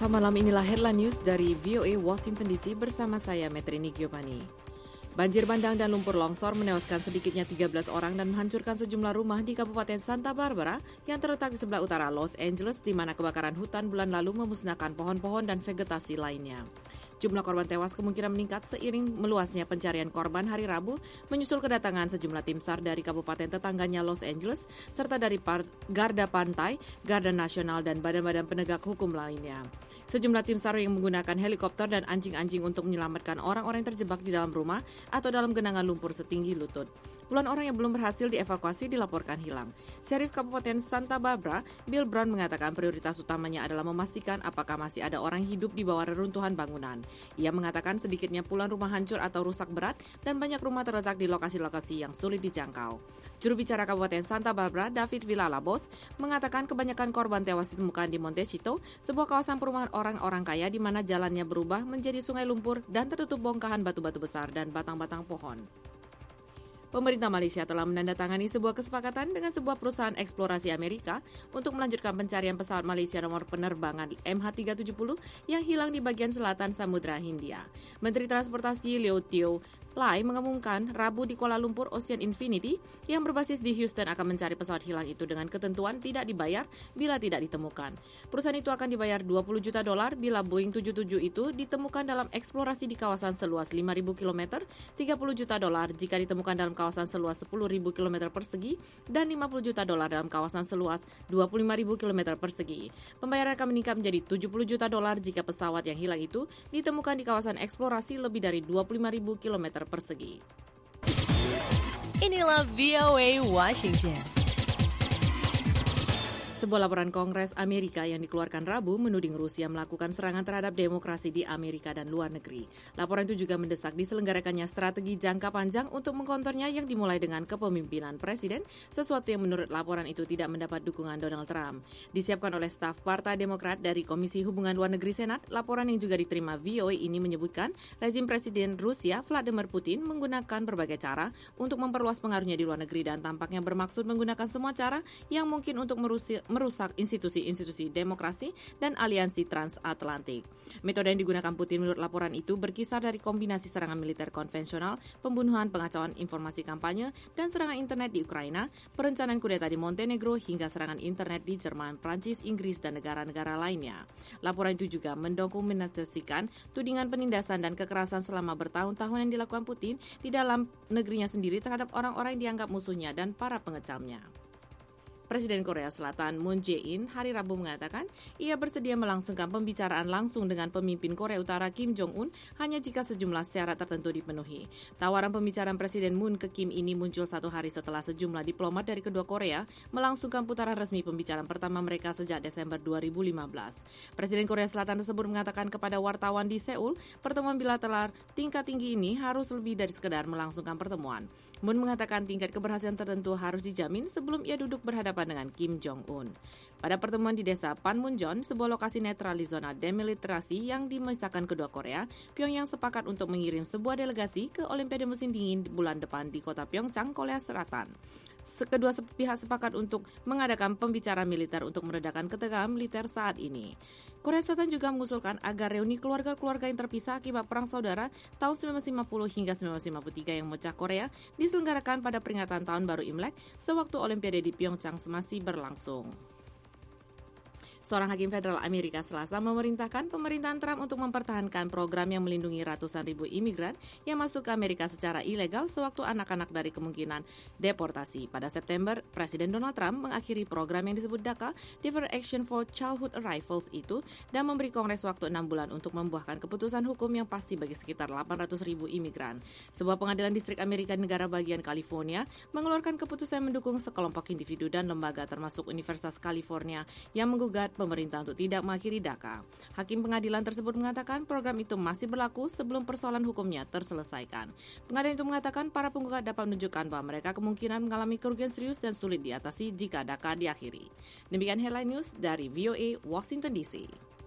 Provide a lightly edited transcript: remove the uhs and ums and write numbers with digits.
Selasa malam inilah headline news dari VOA Washington DC bersama saya Metrini Giovanni. Banjir bandang dan lumpur longsor menewaskan sedikitnya 13 orang dan menghancurkan sejumlah rumah di Kabupaten Santa Barbara yang terletak di sebelah utara Los Angeles, di mana kebakaran hutan bulan lalu memusnahkan pohon-pohon dan vegetasi lainnya. Jumlah korban tewas kemungkinan meningkat seiring meluasnya pencarian korban hari Rabu, menyusul kedatangan sejumlah tim SAR dari kabupaten tetangganya Los Angeles, serta dari Garda Pantai, Garda Nasional, dan badan-badan penegak hukum lainnya. Sejumlah tim SAR yang menggunakan helikopter dan anjing-anjing untuk menyelamatkan orang-orang yang terjebak di dalam rumah atau dalam genangan lumpur setinggi lutut. Puluhan orang yang belum berhasil dievakuasi dilaporkan hilang. Sheriff Kabupaten Santa Barbara, Bill Brown, mengatakan prioritas utamanya adalah memastikan apakah masih ada orang hidup di bawah reruntuhan bangunan. Ia mengatakan sedikitnya puluhan rumah hancur atau rusak berat dan banyak rumah terletak di lokasi-lokasi yang sulit dijangkau. Juru bicara Kabupaten Santa Barbara, David Villalobos, mengatakan kebanyakan korban tewas ditemukan di Montecito, sebuah kawasan perumahan orang-orang kaya di mana jalannya berubah menjadi sungai lumpur dan tertutup bongkahan batu-batu besar dan batang-batang pohon. Pemerintah Malaysia telah menandatangani sebuah kesepakatan dengan sebuah perusahaan eksplorasi Amerika untuk melanjutkan pencarian pesawat Malaysia nomor penerbangan MH370 yang hilang di bagian selatan Samudra Hindia. Menteri Transportasi Leo Teo Lai mengumumkan Rabu di Kuala Lumpur Ocean Infinity yang berbasis di Houston akan mencari pesawat hilang itu dengan ketentuan tidak dibayar bila tidak ditemukan. Perusahaan itu akan dibayar $20 juta bila Boeing 77 itu ditemukan dalam eksplorasi di kawasan seluas 5.000 km, $30 juta jika ditemukan dalam kawasan seluas 10.000 km persegi, dan $50 juta dalam kawasan seluas 25.000 km persegi. Pembayaran akan meningkat menjadi $70 juta jika pesawat yang hilang itu ditemukan di kawasan eksplorasi lebih dari 25.000 km persegi. Inilah VOA Washington. Sebuah laporan Kongres Amerika yang dikeluarkan Rabu menuding Rusia melakukan serangan terhadap demokrasi di Amerika dan luar negeri. Laporan itu juga mendesak diselenggarakannya strategi jangka panjang untuk mengkontornya yang dimulai dengan kepemimpinan presiden, sesuatu yang menurut laporan itu tidak mendapat dukungan Donald Trump. Disiapkan oleh staf Partai Demokrat dari Komisi Hubungan Luar Negeri Senat, laporan yang juga diterima VOA ini menyebutkan rezim Presiden Rusia Vladimir Putin menggunakan berbagai cara untuk memperluas pengaruhnya di luar negeri dan tampaknya bermaksud menggunakan semua cara yang mungkin untuk merusak institusi-institusi demokrasi dan aliansi transatlantik. Metode yang digunakan Putin menurut laporan itu berkisar dari kombinasi serangan militer konvensional, pembunuhan, pengacauan informasi kampanye, dan serangan internet di Ukraina, perencanaan kudeta di Montenegro, hingga serangan internet di Jerman, Prancis, Inggris, dan negara-negara lainnya. Laporan itu juga mendokumentasikan tudingan penindasan dan kekerasan selama bertahun-tahun yang dilakukan Putin di dalam negerinya sendiri terhadap orang-orang yang dianggap musuhnya dan para pengecamnya. Presiden Korea Selatan Moon Jae-in hari Rabu mengatakan ia bersedia melangsungkan pembicaraan langsung dengan pemimpin Korea Utara Kim Jong-un hanya jika sejumlah syarat tertentu dipenuhi. Tawaran pembicaraan Presiden Moon ke Kim ini muncul satu hari setelah sejumlah diplomat dari kedua Korea melangsungkan putaran resmi pembicaraan pertama mereka sejak Desember 2015. Presiden Korea Selatan tersebut mengatakan kepada wartawan di Seoul, pertemuan bilateral tingkat tinggi ini harus lebih dari sekedar melangsungkan pertemuan. Moon mengatakan tingkat keberhasilan tertentu harus dijamin sebelum ia duduk berhadapan dengan Kim Jong-un. Pada pertemuan di desa Panmunjom, sebuah lokasi netral di zona demilitarisasi yang dimisahkan kedua Korea, Pyongyang sepakat untuk mengirim sebuah delegasi ke Olimpiade musim dingin bulan depan di kota Pyeongchang, Korea Selatan. Kedua pihak sepakat untuk mengadakan pembicaraan militer untuk meredakan ketegangan militer saat ini. Korea Selatan juga mengusulkan agar reuni keluarga-keluarga yang terpisah akibat perang saudara tahun 1950 hingga 1953 yang memecah Korea diselenggarakan pada peringatan Tahun Baru Imlek sewaktu Olimpiade di Pyeongchang masih berlangsung. Seorang hakim federal Amerika Selasa memerintahkan pemerintahan Trump untuk mempertahankan program yang melindungi ratusan ribu imigran yang masuk ke Amerika secara ilegal sewaktu anak-anak dari kemungkinan deportasi. Pada September, Presiden Donald Trump mengakhiri program yang disebut DACA, Deferred Action for Childhood Arrivals itu, dan memberi Kongres waktu 6 bulan untuk membuahkan keputusan hukum yang pasti bagi sekitar 800 ribu imigran. Sebuah pengadilan distrik Amerika di negara bagian California mengeluarkan keputusan yang mendukung sekelompok individu dan lembaga termasuk Universitas California yang menggugat pemerintah untuk tidak mengakhiri DACA. Hakim pengadilan tersebut mengatakan program itu masih berlaku sebelum persoalan hukumnya terselesaikan. Pengadilan itu mengatakan para penggugat dapat menunjukkan bahwa mereka kemungkinan mengalami kerugian serius dan sulit diatasi jika DACA diakhiri. Demikian headline news dari VOA Washington DC.